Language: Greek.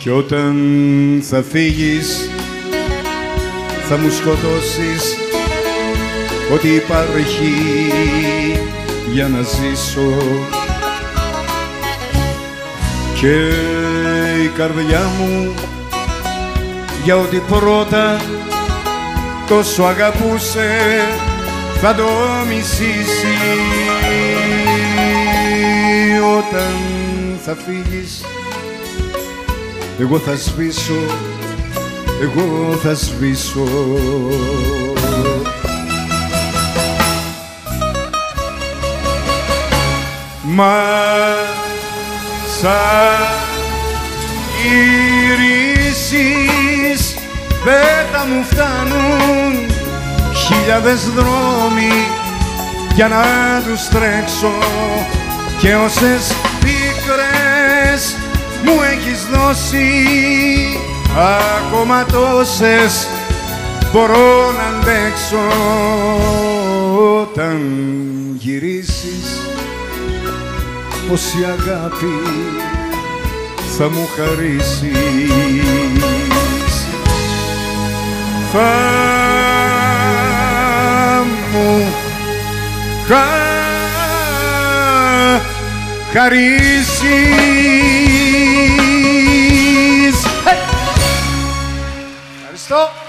Κι όταν θα φύγεις θα μου σκοτώσεις ό,τι υπάρχει για να ζήσω. Και η καρδιά μου για ό,τι πρώτα τόσο αγαπούσε θα το μισήσει. Όταν θα φύγεις εγώ θα σβήσω, εγώ θα σβήσω. Μα σαν γυρίσεις δεν θα μου φτάνουν χιλιάδες δρόμοι για να τους τρέξω και όσες πίκρες μου έχεις δώσει ακόμα τόσες μπορώ να αντέξω. Όταν γυρίσεις πόση αγάπη θα μου χαρίσεις, θα μου χαρίσεις. Ευχαριστώ.